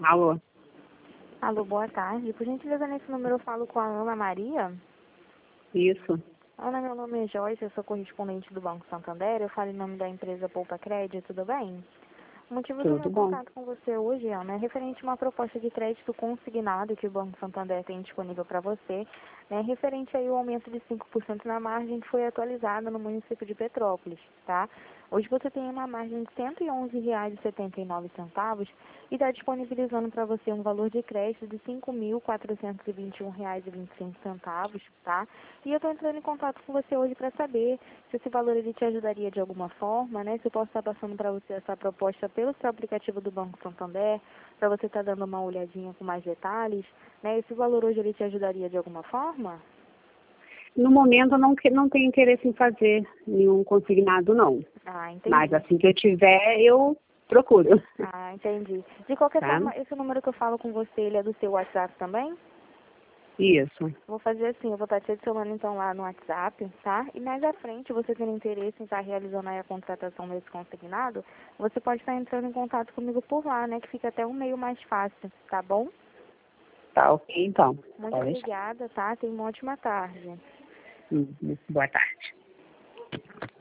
Alô? Alô, boa tarde. Por gentileza, nesse número eu falo com a Ana Maria. Isso. Ana, meu nome é Joyce, eu sou correspondente do Banco Santander. Eu falo em nome da empresa Poupa Crédito, tudo bem? O motivo do Tudo meu bom. contato com você hoje, Ana, é referente a uma proposta de crédito consignado que o Banco Santander tem disponível para você, né, referente aí ao aumento de 5% na margem que foi atualizada no município de Petrópolis, tá? Hoje você tem uma margem de R$ 111,79 e está disponibilizando para você um valor de crédito de R$ 5.421,25, tá? E eu estou entrando em contato com você hoje para saber se esse valor ele te ajudaria de alguma forma, né? Se eu posso estar passando para você essa proposta pelo seu aplicativo do Banco Santander, para você estar dando uma olhadinha com mais detalhes, né? Esse valor hoje ele te ajudaria de alguma forma? No momento eu não tenho interesse em fazer nenhum consignado, não. Ah, entendi. Mas assim que eu tiver, eu procuro. Ah, entendi. De qualquer Tá? forma, esse número que eu falo com você, ele é do seu WhatsApp também? Isso. Vou fazer assim, eu vou estar te adicionando então lá no WhatsApp, tá? E mais à frente, você tendo interesse em estar realizando aí a contratação desse consignado, você pode estar entrando em contato comigo por lá, né? Que fica até um meio mais fácil, tá bom? Tá ok, então. Muito Pode deixar. obrigada, tá? Tenha uma ótima tarde. Boa tarde.